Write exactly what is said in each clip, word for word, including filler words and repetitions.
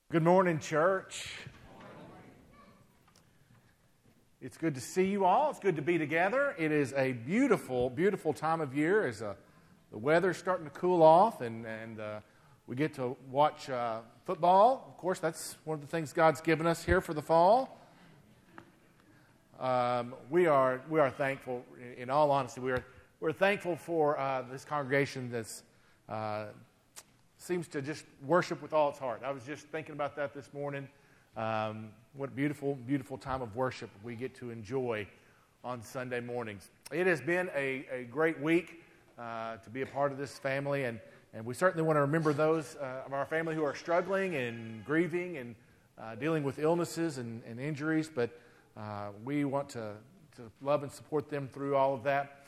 Good morning, church. It's good to see you all. It's good to be together. It is a beautiful, beautiful time of year as uh, the weather's starting to cool off and, and uh, we get to watch uh, football. Of course, that's one of the things God's given us here for the fall. Um, we are we are thankful, in all honesty, we are, we're thankful for uh, this congregation that's uh, seems to just worship with all its heart. I was just thinking about that this morning. Um, what a beautiful, beautiful time of worship we get to enjoy on Sunday mornings. It has been a, a great week uh, to be a part of this family, and, and we certainly want to remember those uh, of our family who are struggling and grieving and uh, dealing with illnesses and, and injuries, but uh, we want to, to love and support them through all of that.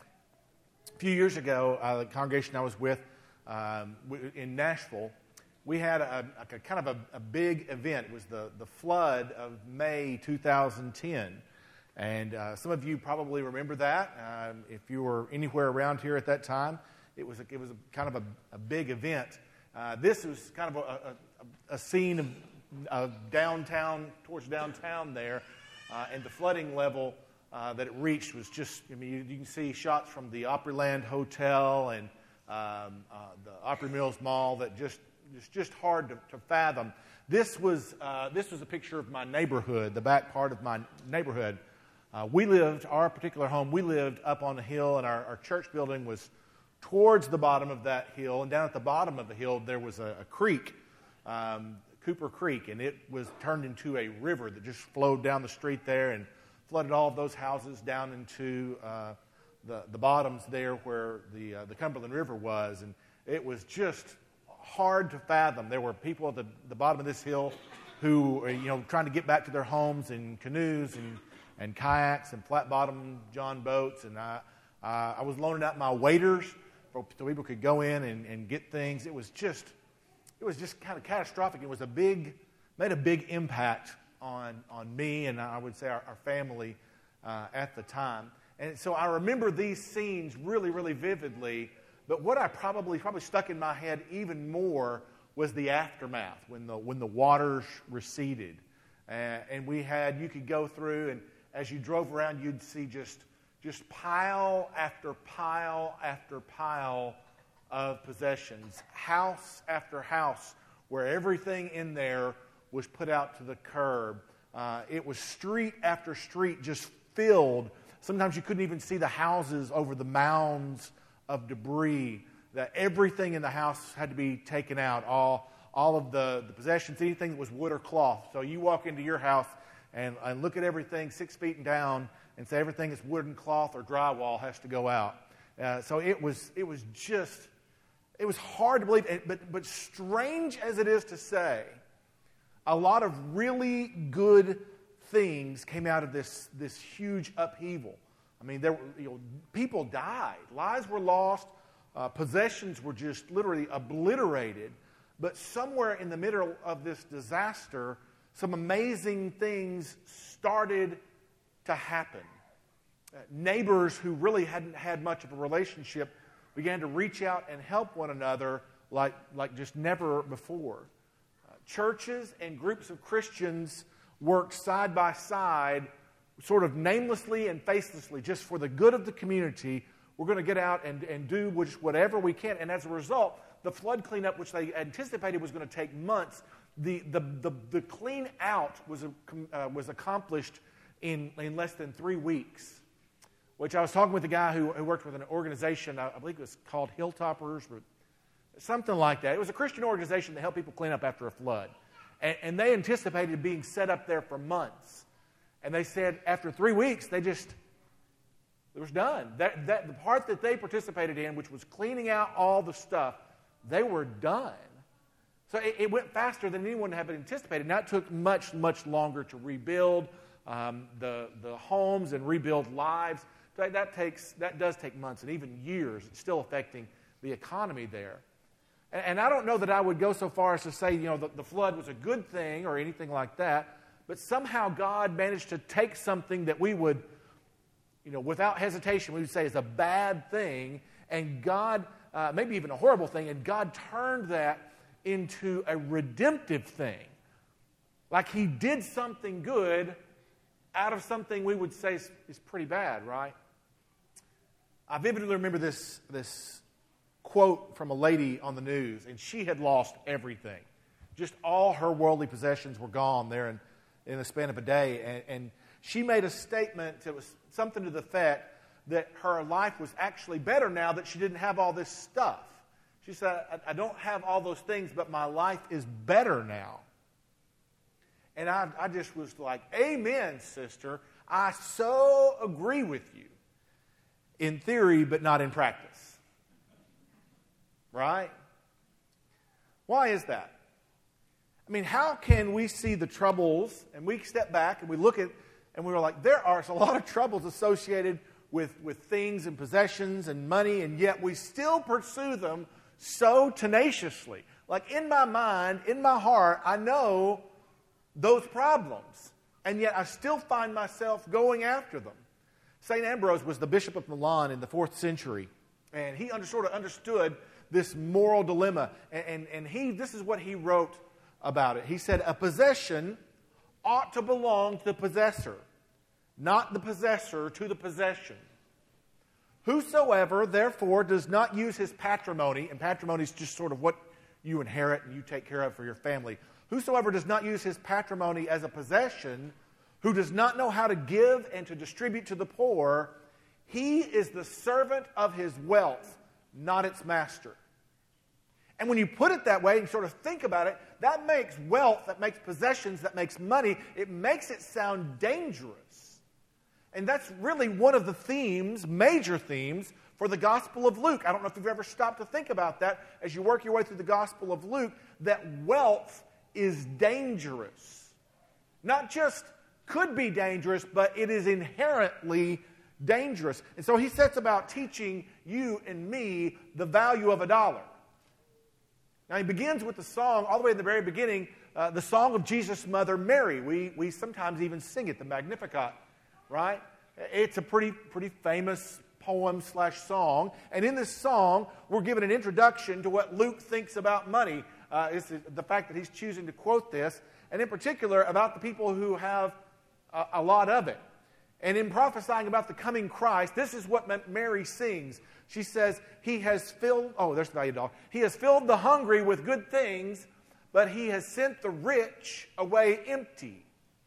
A few years ago, uh, the congregation I was with Um, in Nashville, we had a, a, a kind of a, a big event. It was the, the flood of May two thousand ten. And uh, some of you probably remember that. Um, if you were anywhere around here at that time, it was a, it was a, kind of a, a big event. Uh, this was kind of a, a, a scene of, of downtown, towards downtown there, uh, and the flooding level uh, that it reached was just, I mean, you, you can see shots from the Opryland Hotel and Um, uh, the Opry Mills Mall that just just just hard to, to fathom. This was uh, this was a picture of my neighborhood, the back part of my neighborhood. Uh, we lived, our particular home, we lived up on a hill, and our, our church building was towards the bottom of that hill. And down at the bottom of the hill, there was a, a creek, um, Cooper Creek, and it was turned into a river that just flowed down the street there and flooded all of those houses down into Uh, The, the bottoms there where the uh, the Cumberland River was, and it was just hard to fathom. There were people at the, the bottom of this hill who were, you know, trying to get back to their homes in canoes and, and kayaks and flat-bottom John boats, and I uh, I was loaning out my waders so people could go in and, and get things. It was just it was just kind of catastrophic. It was a big made a big impact on on me and I would say our, our family uh, at the time. And so I remember these scenes really, really vividly, but what I probably probably stuck in my head even more was the aftermath, when the when the waters receded. Uh, and we had, you could go through, and as you drove around, you'd see just, just pile after pile after pile of possessions, house after house, where everything in there was put out to the curb. Uh, it was street after street just filled. Sometimes you couldn't even see the houses over the mounds of debris. That everything in the house had to be taken out, all all of the, the possessions, anything that was wood or cloth. So you walk into your house and, and look at everything six feet and down and say everything that's wood and cloth or drywall has to go out. Uh, so it was it was just, it was hard to believe. But, but strange as it is to say, a lot of really good things came out of this, this huge upheaval. I mean, there were, you know, people died. Lives were lost. Uh, possessions were just literally obliterated. But somewhere in the middle of this disaster, some amazing things started to happen. Uh, neighbors who really hadn't had much of a relationship began to reach out and help one another like, like just never before. Uh, churches and groups of Christians worked side by side, sort of namelessly and facelessly, just for the good of the community. We're going to get out and, and do which, whatever we can. And as a result, the flood cleanup, which they anticipated was going to take months, the the the, the clean out was uh, was accomplished in, in less than three weeks. Which I was talking with a guy who, who worked with an organization, I, I believe it was called Hilltoppers, but something like that. It was a Christian organization that helped people clean up after a flood. And, and they anticipated being set up there for months. And they said after three weeks, they just, it was done. That, that, the part that they participated in, which was cleaning out all the stuff, they were done. So it, it went faster than anyone had anticipated. Now it took much, much longer to rebuild um, the, the homes and rebuild lives. So that, takes, that does take months and even years. It's still affecting the economy there. And I don't know that I would go so far as to say, you know, the, the flood was a good thing or anything like that, but somehow God managed to take something that we would, you know, without hesitation, we would say is a bad thing, and God, uh, maybe even a horrible thing, and God turned that into a redemptive thing Like he did something good out of something we would say is, is pretty bad, right? I vividly remember this, this quote from a lady on the news, and she had lost everything. Just all her worldly possessions were gone there in, in the span of a day. And, and she made a statement that was something to the effect that her life was actually better now that she didn't have all this stuff. She said, I, I don't have all those things, but my life is better now. And I, I just was like, amen, sister. I so agree with you. In theory, but not in practice. Right? Why is that? I mean, how can we see the troubles and we step back and we look at and we're like, there are a lot of troubles associated with, with things and possessions and money, and yet we still pursue them so tenaciously. Like in my mind, in my heart, I know those problems, and yet I still find myself going after them. Saint Ambrose was the bishop of Milan in the fourth century, and he under, sort of understood this moral dilemma, and, and, and he this is what he wrote about it. He said, a possession ought to belong to the possessor, not the possessor to the possession. Whosoever, therefore, does not use his patrimony, and patrimony is just sort of what you inherit and you take care of for your family. Whosoever does not use his patrimony as a possession, who does not know how to give and to distribute to the poor, he is the servant of his wealth, not its master. And when you put it that way and sort of think about it, that makes wealth, that makes possessions, that makes money, it makes it sound dangerous. And that's really one of the themes, major themes, for the Gospel of Luke. I don't know if you've ever stopped to think about that as you work your way through the Gospel of Luke, that wealth is dangerous. Not just could be dangerous, but it is inherently dangerous. And so he sets about teaching you and me the value of a dollar. Now he begins with the song, all the way at the very beginning, uh, the song of Jesus' mother Mary. We, we sometimes even sing it, the Magnificat, right? It's a pretty, pretty famous poem slash song. And in this song, we're given an introduction to what Luke thinks about money. Uh, it's the fact that he's choosing to quote this, and in particular about the people who have a, a lot of it. And in prophesying about the coming Christ, this is what Mary sings. She says, he has filled, oh, there's the value dog. He has filled the hungry with good things, but he has sent the rich away empty.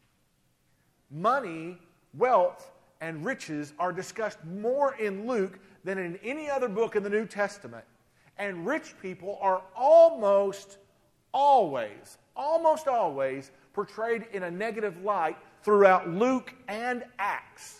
Money, wealth, and riches are discussed more in Luke than in any other book in the New Testament. And rich people are almost always, almost always portrayed in a negative light throughout Luke and Acts.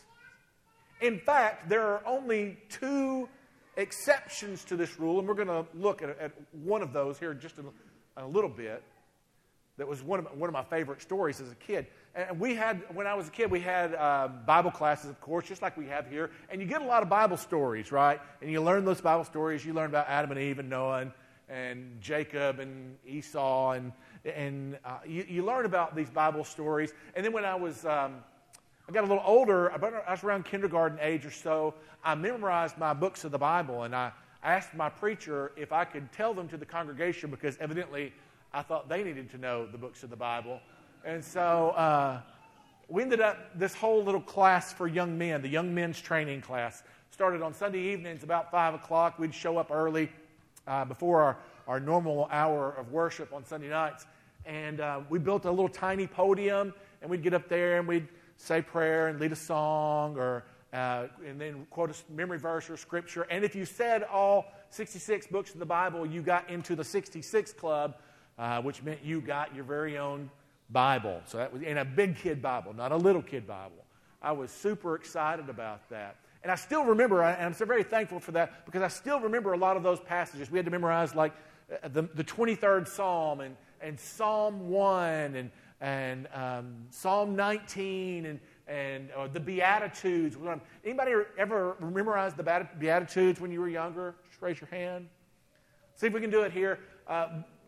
In fact, there are only two exceptions to this rule, and we're going to look at, at one of those here in just a, a little bit. That was one of, one of my favorite stories as a kid. And we had, when I was a kid, we had uh, Bible classes, of course, just like we have here. And you get a lot of Bible stories, right? And you learn those Bible stories. You learn about Adam and Eve and Noah and, and Jacob and Esau. And, and uh, you, you learn about these Bible stories. And then when I was, um, I got a little older, I was around kindergarten age or so, I memorized my books of the Bible. And I asked my preacher if I could tell them to the congregation because evidently I thought they needed to know the books of the Bible. And so uh, we ended up, this whole little class for young men, the young men's training class, started on Sunday evenings about five o'clock. We'd show up early uh, before our, our normal hour of worship on Sunday nights. And uh, we built a little tiny podium, and we'd get up there and we'd say prayer and lead a song or uh, and then quote a memory verse or scripture. And if you said all sixty-six books of the Bible, you got into the sixty-six club, Uh, which meant you got your very own Bible. So that was in a big kid Bible, not a little kid Bible. I was super excited about that. And I still remember, and I'm so very thankful for that, because I still remember a lot of those passages. We had to memorize like the, the twenty-third Psalm and, and Psalm one and, and um, Psalm nineteen and, and uh, the Beatitudes. Anybody ever memorize the Beatitudes when you were younger? Just raise your hand. See if we can do it here. Uh,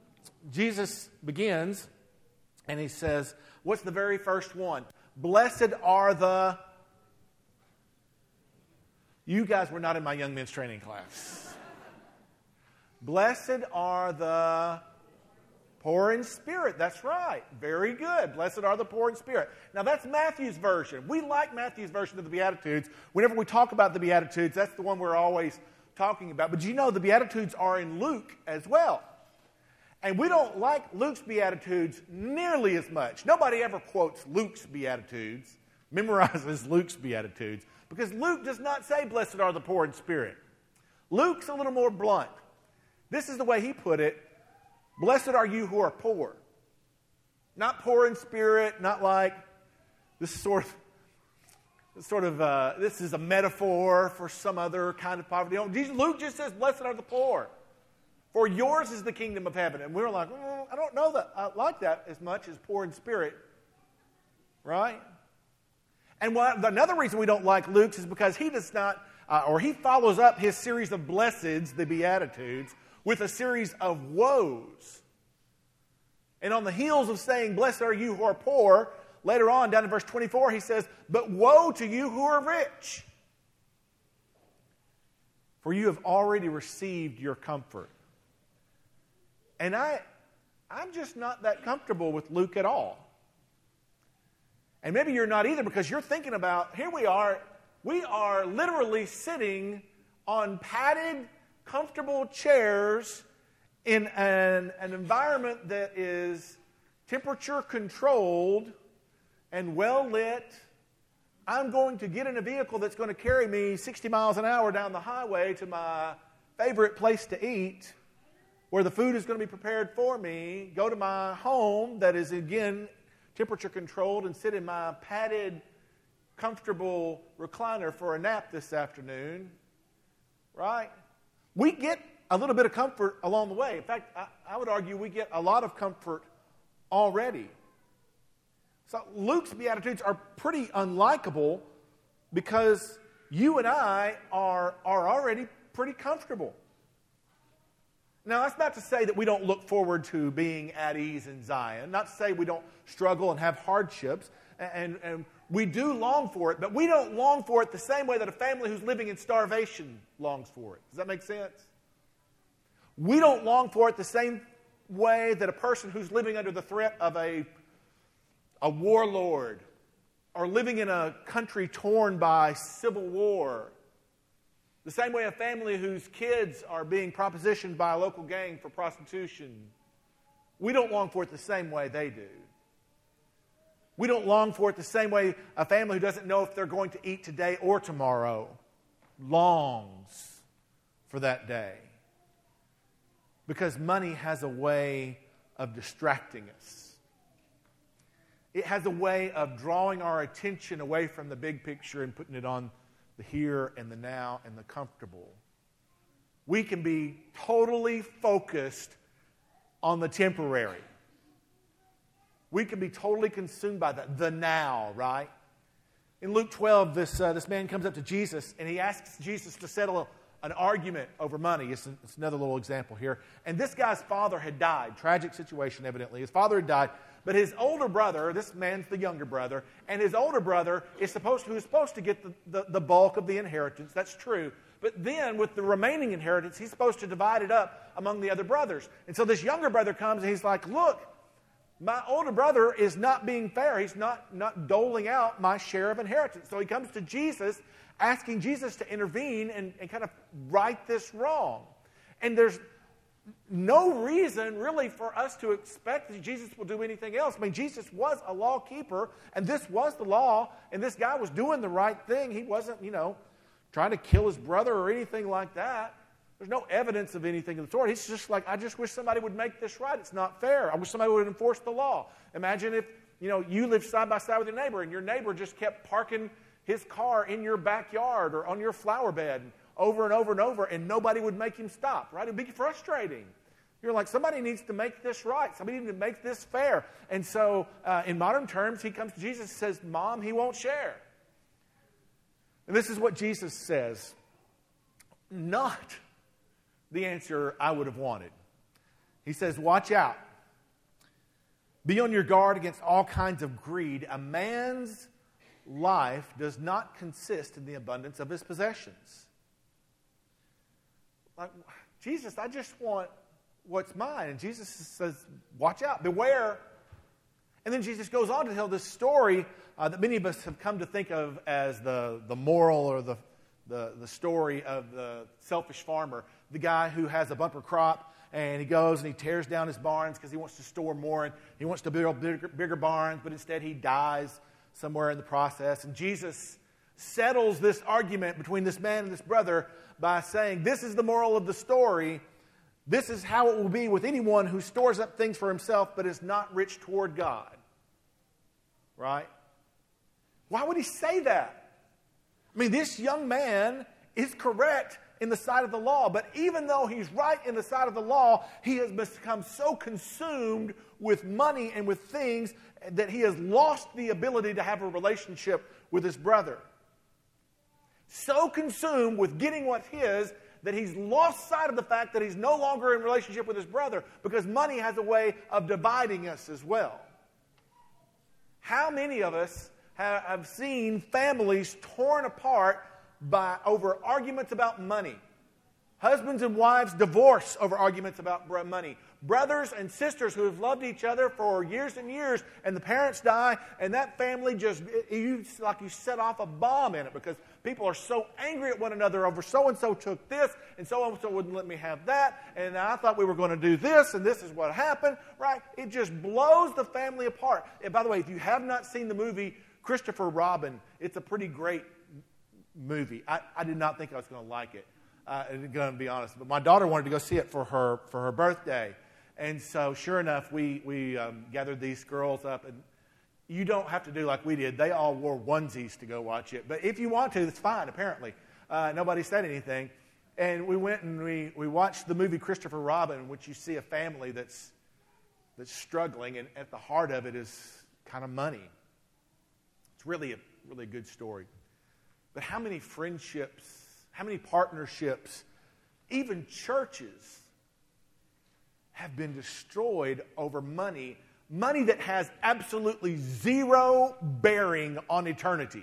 Jesus begins, and he says, what's the very first one? Blessed are the... You guys were not in my young men's training class. Blessed are the Poor in spirit, that's right. Very good. Blessed are the poor in spirit. Now that's Matthew's version. We like Matthew's version of the Beatitudes. Whenever we talk about the Beatitudes, that's the one we're always talking about. But you know the Beatitudes are in Luke as well. And we don't like Luke's Beatitudes nearly as much. Nobody ever quotes Luke's Beatitudes, memorizes Luke's Beatitudes, because Luke does not say, blessed are the poor in spirit. Luke's a little more blunt. This is the way he put it. Blessed are you who are poor. Not poor in spirit, not like this is sort of, this sort of, uh, this is a metaphor for some other kind of poverty. No, Jesus, Luke just says, blessed are the poor, for yours is the kingdom of heaven. And we're like, mm, I don't know that I like that as much as poor in spirit, right? And what, another reason we don't like Luke's is because he does not, uh, or he follows up his series of blesseds, the Beatitudes, with a series of woes. And on the heels of saying, blessed are you who are poor, later on, down in verse twenty-four, he says, but woe to you who are rich, for you have already received your comfort. And I, I'm just not that comfortable with Luke at all. And maybe you're not either, because you're thinking about, here we are, we are literally sitting on padded, comfortable chairs in an, an environment that is temperature controlled and well lit. I'm going to get in a vehicle that's going to carry me sixty miles an hour down the highway to my favorite place to eat, where the food is going to be prepared for me, go to my home that is, again, temperature controlled, and sit in my padded, comfortable recliner for a nap this afternoon, right? We get a little bit of comfort along the way. In fact, I, I would argue we get a lot of comfort already. So Luke's Beatitudes are pretty unlikable because you and I are, are already pretty comfortable. Now, that's not to say that we don't look forward to being at ease in Zion. Not to say we don't struggle and have hardships. And, and we do long for it, but we don't long for it the same way that a family who's living in starvation longs for it. Does that make sense? We don't long for it the same way that a person who's living under the threat of a, a warlord or living in a country torn by civil war, the same way a family whose kids are being propositioned by a local gang for prostitution, we don't long for it the same way they do. We don't long for it the same way a family who doesn't know if they're going to eat today or tomorrow longs for that day. Because money has a way of distracting us. It has a way of drawing our attention away from the big picture and putting it on the here and the now and the comfortable. We can be totally focused on the temporary. We can be totally consumed by the, the now, right? In Luke twelve, this, uh, this man comes up to Jesus and he asks Jesus to settle a, an argument over money. It's, an, it's another little example here. And this guy's father had died. Tragic situation, evidently. His father had died. But his older brother, this man's the younger brother, and his older brother is supposed to, who's supposed to get the, the, the bulk of the inheritance. That's true. But then with the remaining inheritance, he's supposed to divide it up among the other brothers. And so this younger brother comes and he's like, look, my older brother is not being fair. He's not, not doling out my share of inheritance. So he comes to Jesus, asking Jesus to intervene and, and kind of right this wrong. And there's no reason really for us to expect that Jesus will do anything else. I mean, Jesus was a law keeper, and this was the law, and this guy was doing the right thing. He wasn't, you know, trying to kill his brother or anything like that. There's no evidence of anything of the sort. He's just like, I just wish somebody would make this right. It's not fair. I wish somebody would enforce the law. Imagine if, you know, you lived side by side with your neighbor, and your neighbor just kept parking his car in your backyard or on your flower bed over and over and over, and nobody would make him stop, right? It would be frustrating. You're like, somebody needs to make this right. Somebody needs to make this fair. And so, uh, in modern terms, he comes to Jesus and says, Mom, he won't share. And this is what Jesus says. Not the answer I would have wanted. He says, watch out. Be on your guard against all kinds of greed. A man's life does not consist in the abundance of his possessions. Like, Jesus, I just want what's mine? And Jesus says, watch out, beware. And then Jesus goes on to tell this story uh, that many of us have come to think of as the, the moral or the, the, the story of the selfish farmer, the guy who has a bumper crop, and he goes and he tears down his barns because he wants to store more, and he wants to build bigger, bigger barns, but instead he dies somewhere in the process. And Jesus settles this argument between this man and this brother by saying, this is the moral of the story. This is how it will be with anyone who stores up things for himself but is not rich toward God. Right? Why would he say that? I mean, this young man is correct in the sight of the law, but even though he's right in the sight of the law, he has become so consumed with money and with things that he has lost the ability to have a relationship with his brother. So consumed with getting what's his that he's lost sight of the fact that he's no longer in relationship with his brother, because money has a way of dividing us as well. How many of us have, have seen families torn apart by over arguments about money? Husbands and wives divorce over arguments about money. Brothers and sisters who have loved each other for years and years, and the parents die, and that family just, you, like you set off a bomb in it, because people are so angry at one another over so-and-so took this, and so-and-so wouldn't let me have that, and I thought we were going to do this, and this is what happened, right? It just blows the family apart. And by the way, if you have not seen the movie Christopher Robin, it's a pretty great movie. I, I did not think I was going to like it. Uh, I'm going to be honest, but my daughter wanted to go see it for her for her birthday, and so sure enough, we we um, gathered these girls up, and you don't have to do like we did. They all wore onesies to go watch it, but if you want to, it's fine. Apparently, uh, nobody said anything, and we went and we we watched the movie Christopher Robin, in which you see a family that's that's struggling, and at the heart of it is kind of money. It's really a really a good story, but how many friendships? How many partnerships, even churches, have been destroyed over money, money that has absolutely zero bearing on eternity?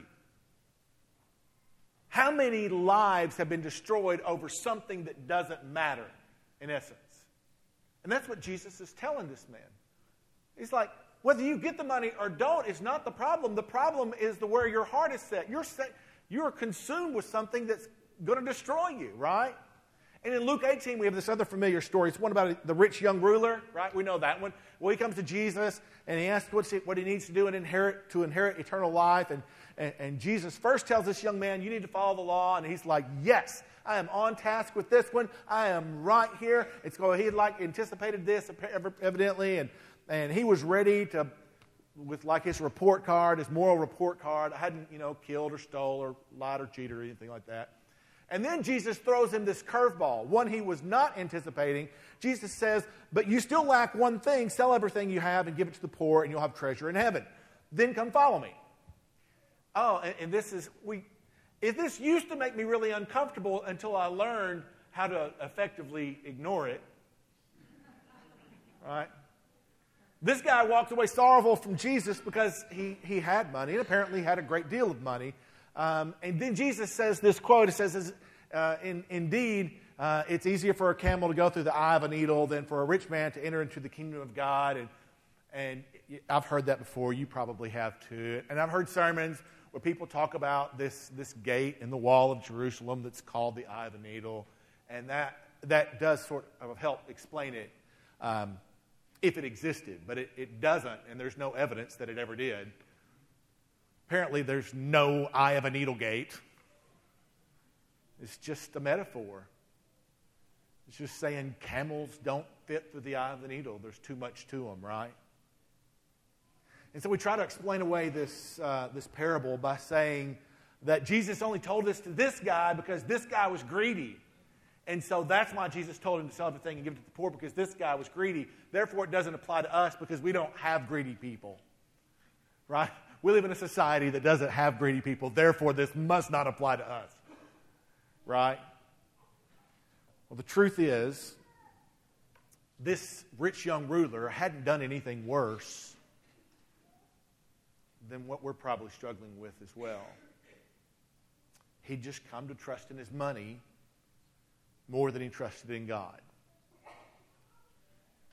How many lives have been destroyed over something that doesn't matter, in essence? And that's what Jesus is telling this man. He's like, whether you get the money or don't is not the problem. The problem is the where your heart is set. You're set, you're consumed with something that's going to destroy you, right? And in Luke eighteen, we have this other familiar story. It's one about the rich young ruler, right? We know that one. Well, he comes to Jesus, and he asks what's it, what he needs to do and inherit, to inherit eternal life. And, and, and Jesus first tells this young man, you need to follow the law. And he's like, yes, I am on task with this one. I am right here. It's going, he had like anticipated this, evidently, and, and he was ready to, with like his report card, his moral report card. I hadn't, you know, killed or stole or lied or cheated or anything like that. And then Jesus throws him this curveball, one he was not anticipating. Jesus says, but you still lack one thing. Sell everything you have and give it to the poor, and you'll have treasure in heaven. Then come follow me. Oh, and, and this is, we. If this used to make me really uncomfortable until I learned how to effectively ignore it. Right? This guy walked away sorrowful from Jesus because he, he had money, and apparently had a great deal of money. Um, and then Jesus says this quote, it says, uh, in, indeed, uh, it's easier for a camel to go through the eye of a needle than for a rich man to enter into the kingdom of God. And, and I've heard that before. You probably have too. And I've heard sermons where people talk about this, this gate in the wall of Jerusalem that's called the eye of a needle. And that, that does sort of help explain it um, if it existed. But it, it doesn't, and there's no evidence that it ever did. Apparently, there's no eye of a needle gate. It's just a metaphor. It's just saying camels don't fit through the eye of the needle. There's too much to them, right? And so we try to explain away this, uh, this parable by saying that Jesus only told this to this guy because this guy was greedy. And so that's why Jesus told him to sell everything and give it to the poor, because this guy was greedy. Therefore, it doesn't apply to us because we don't have greedy people. Right? We live in a society that doesn't have greedy people. Therefore, this must not apply to us. Right? Well, the truth is, this rich young ruler hadn't done anything worse than what we're probably struggling with as well. He'd just come to trust in his money more than he trusted in God.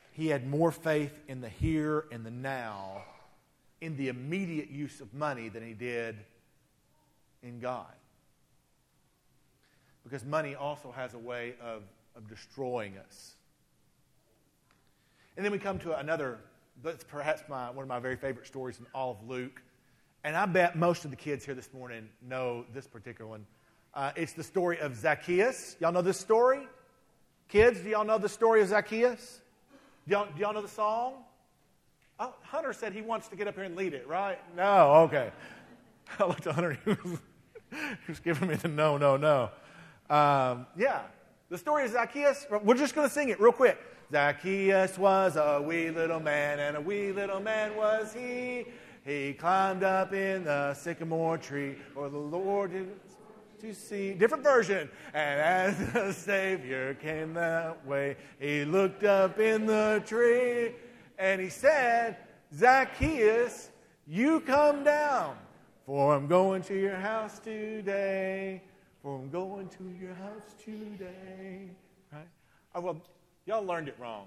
he had more faith in the here and the now, in the immediate use of money, than he did in God. Because money also has a way of, of destroying us. And then we come to another, that's perhaps my, one of my very favorite stories in all of Luke. And I bet most of the kids here this morning know this particular one. Uh, it's the story of Zacchaeus. Y'all know this story? Kids, do y'all know the story of Zacchaeus? Do y'all, do y'all know the song? Oh, Hunter said he wants to get up here and lead it, right? No, okay. I looked at Hunter. He was, he was giving me the no, no, no. Um, yeah, the story of Zacchaeus. We're just going to sing it real quick. Zacchaeus was a wee little man, and a wee little man was he. He climbed up in the sycamore tree, for the Lord to see. Different version. And as the Savior came that way, he looked up in the tree, and he said, Zacchaeus, you come down, for I'm going to your house today. For I'm going to your house today. Right? Oh, well, y'all learned it wrong.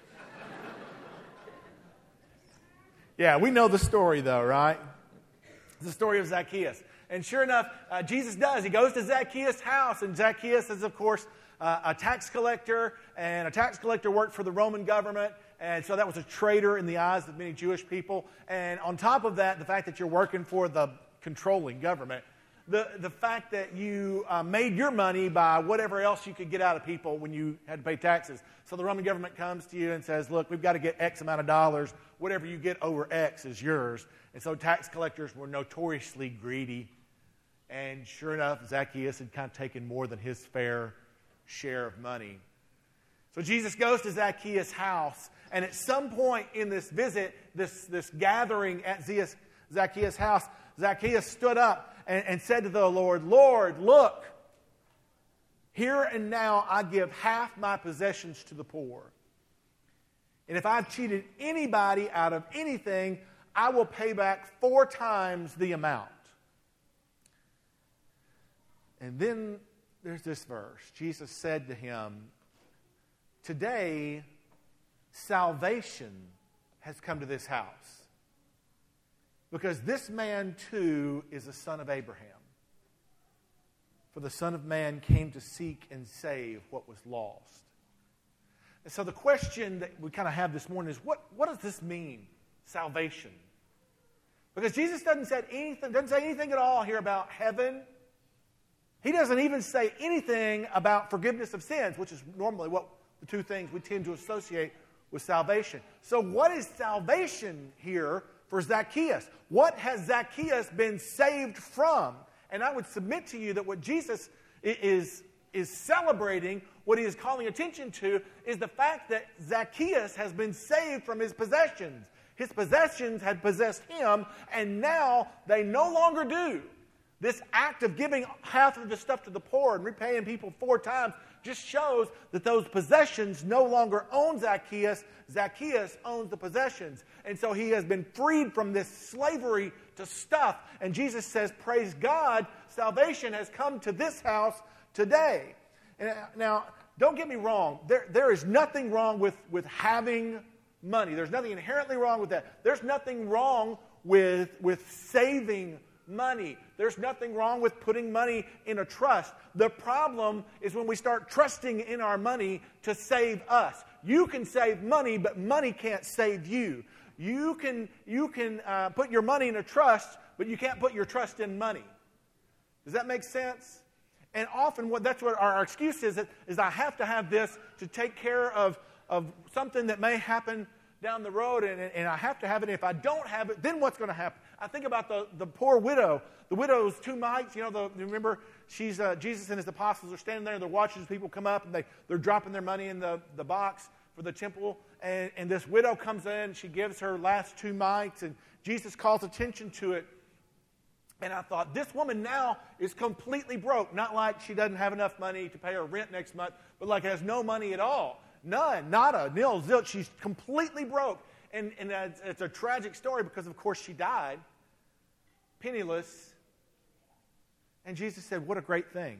Yeah, we know the story, though, right? It's the story of Zacchaeus. And sure enough, uh, Jesus does. He goes to Zacchaeus' house, and Zacchaeus is, of course, uh, a tax collector, and a tax collector worked for the Roman government, and so that was a traitor in the eyes of many Jewish people. And on top of that, the fact that you're working for the controlling government, the, the fact that you uh, made your money by whatever else you could get out of people when you had to pay taxes. So the Roman government comes to you and says, look, we've got to get X amount of dollars. Whatever you get over X is yours. And so tax collectors were notoriously greedy. And sure enough, Zacchaeus had kind of taken more than his fair share of money. So Jesus goes to Zacchaeus' house. And at some point in this visit, this, this gathering at Zacchaeus' house, Zacchaeus stood up and, and said to the Lord, Lord, look, here and now I give half my possessions to the poor. And if I've cheated anybody out of anything, I will pay back four times the amount. And then there's this verse. Jesus said to him, today salvation has come to this house, because this man too is a son of Abraham. For the Son of Man came to seek and save what was lost. And so the question that we kind of have this morning is, what, what does this mean, salvation? Because Jesus doesn't say anything, doesn't say anything at all here about heaven. He doesn't even say anything about forgiveness of sins, which is normally what the two things we tend to associate with salvation. So what is salvation here for Zacchaeus? What has Zacchaeus been saved from? And I would submit to you that what Jesus is, is celebrating, what he is calling attention to, is the fact that Zacchaeus has been saved from his possessions. His possessions had possessed him, and now they no longer do. This act of giving half of the stuff to the poor and repaying people four times just shows that those possessions no longer own Zacchaeus. Zacchaeus owns the possessions. And so he has been freed from this slavery to stuff. And Jesus says, praise God, salvation has come to this house today. And now, don't get me wrong. There, there is nothing wrong with, with having money. There's nothing inherently wrong with that. There's nothing wrong with, with saving money. There's nothing wrong with putting money in a trust. The problem is when we start trusting in our money to save us. You can save money, but money can't save you. You can, you can uh, put your money in a trust, but you can't put your trust in money. Does that make sense? And often what that's what our, our excuse is, is I have to have this to take care of, of something that may happen down the road, and, and I have to have it. And if I don't have it, then what's going to happen? I think about the, the poor widow. The widow's two mites. You know, the, remember, she's uh, Jesus and his apostles are standing there, and they're watching as people come up, and they, they're dropping their money in the, the box for the temple. And, and this widow comes in. She gives her last two mites, and Jesus calls attention to it. And I thought, this woman now is completely broke. Not like she doesn't have enough money to pay her rent next month, but like has no money at all. None, nada, nil, zilch. She's completely broke. And, and it's, it's a tragic story because, of course, she died penniless. And Jesus said, what a great thing.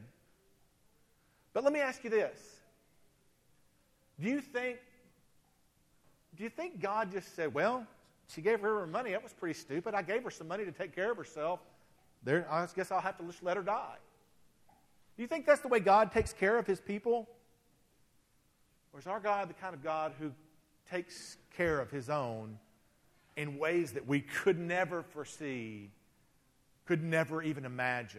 But let me ask you this. Do you think do you think God just said, well, she gave her her money. That was pretty stupid. I gave her some money to take care of herself. There, I guess I'll have to just let her die. Do you think that's the way God takes care of his people? Or is our God the kind of God who takes care of his own in ways that we could never foresee, could never even imagine?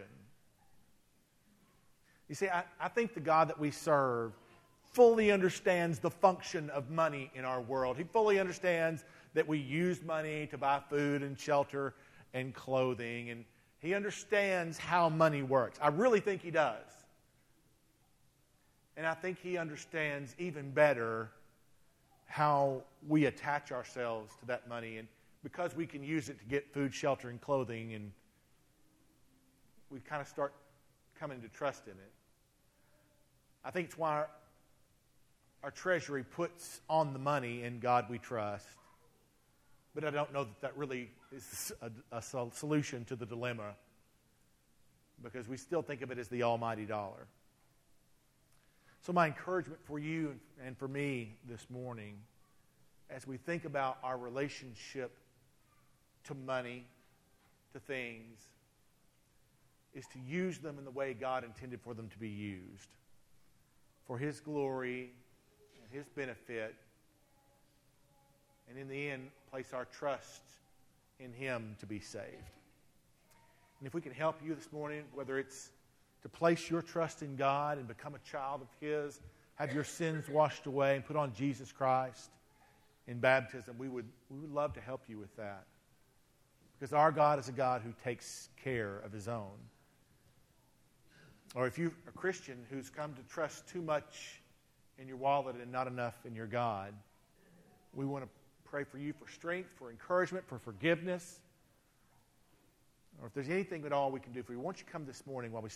You see, I, I think the God that we serve fully understands the function of money in our world. He fully understands that we use money to buy food and shelter and clothing, and he understands how money works. I really think he does. And I think he understands even better how we attach ourselves to that money, and because we can use it to get food, shelter, and clothing, and we kind of start coming to trust in it. I think it's why our, our treasury puts on the money in God we trust. But I don't know that that really is a, a solution to the dilemma, because we still think of it as the almighty dollar. So my encouragement for you and for me this morning, as we think about our relationship to money, to things, is to use them in the way God intended for them to be used, for his glory and his benefit, and in the end, place our trust in him to be saved. And if we can help you this morning, whether it's to place your trust in God and become a child of his, have your sins washed away and put on Jesus Christ in baptism, we would, we would love to help you with that. Because our God is a God who takes care of his own. Or if you're a Christian who's come to trust too much in your wallet and not enough in your God, we want to pray for you for strength, for encouragement, for forgiveness. Or if there's anything at all we can do for you, why don't you come this morning while we